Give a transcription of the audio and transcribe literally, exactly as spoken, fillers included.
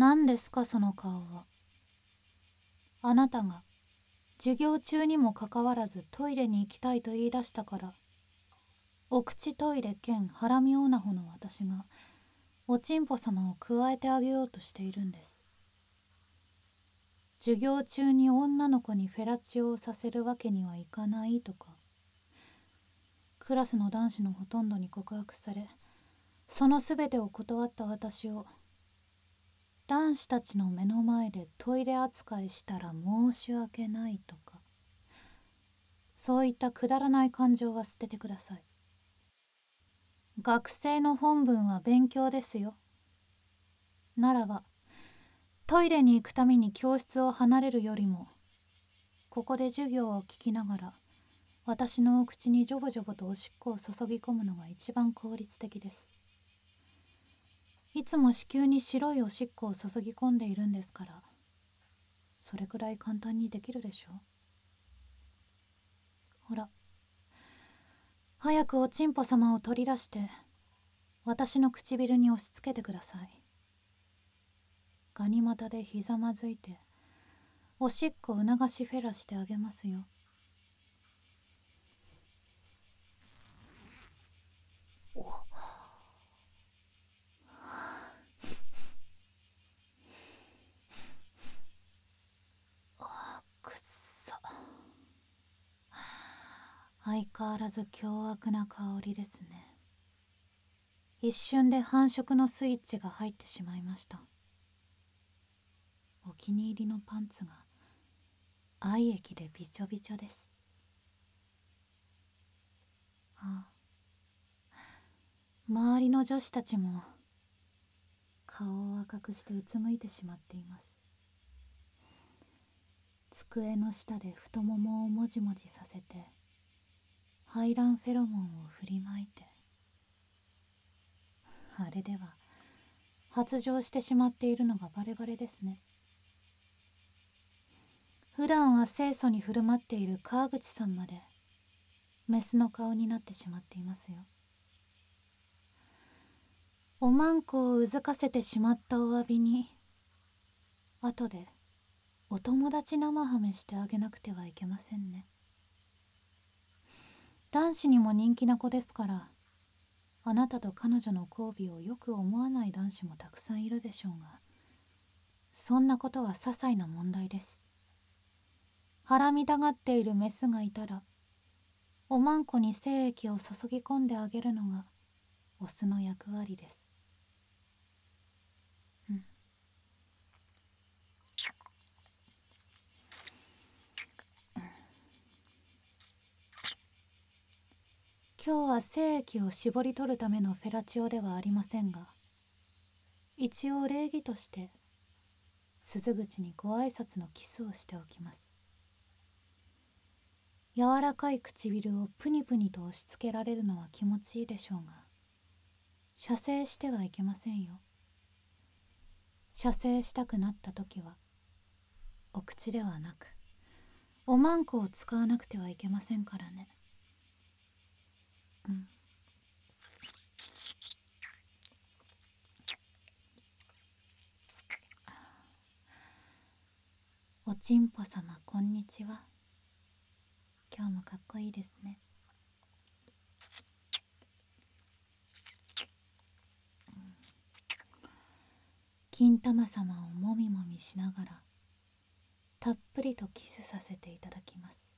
何ですかその顔は。あなたが授業中にもかかわらずトイレに行きたいと言い出したから、お口トイレ兼ハラミオナホの私がおちんぽ様を加えてあげようとしているんです。授業中に女の子にフェラチオをさせるわけにはいかないとか、クラスの男子のほとんどに告白され、そのすべてを断った私を男子たちの目の前でトイレ扱いしたら申し訳ないとか、そういったくだらない感情は捨ててください。学生の本分は勉強ですよ。ならばトイレに行くために教室を離れるよりも、ここで授業を聞きながら私のお口にジョボジョボとおしっこを注ぎ込むのが一番効率的です。いつも子宮に白いおしっこを注ぎ込んでいるんですから、それくらい簡単にできるでしょう。ほら、早くおちんぽ様を取り出して私の唇に押し付けてください。ガニ股でひざまずいておしっこ促しフェラしてあげますよ。おあ、くっさ。相変わらず凶悪な香りですね。一瞬で繁殖のスイッチが入ってしまいました。お気に入りのパンツが愛液でびちょびちょです。ああ、周りの女子たちも顔を赤くしてうつむいてしまっています。机の下で太ももをもじもじさせて排卵フェロモンを振りまいて、あれでは発情してしまっているのがバレバレですね。普段は清楚に振る舞っている川口さんまでメスの顔になってしまっていますよ。おまんこをうずかせてしまったお詫びに、後でお友達生ハメしてあげなくてはいけませんね。男子にも人気な子ですから、あなたと彼女の交尾をよく思わない男子もたくさんいるでしょうが、そんなことは些細な問題です。はらみたがっているメスがいたら、おまんこに精液を注ぎ込んであげるのがオスの役割です。うん。今日は精液を絞り取るためのフェラチオではありませんが、一応礼儀として鈴口にご挨拶のキスをしておきます。柔らかい唇をプニプニと押し付けられるのは気持ちいいでしょうが、射精してはいけませんよ。射精したくなった時はお口ではなくおまんこを使わなくてはいけませんからね。うん。おちんぽ様こんにちは。今日もかっこいいですね。うん、金玉様をもみもみしながらたっぷりとキスさせていただきます。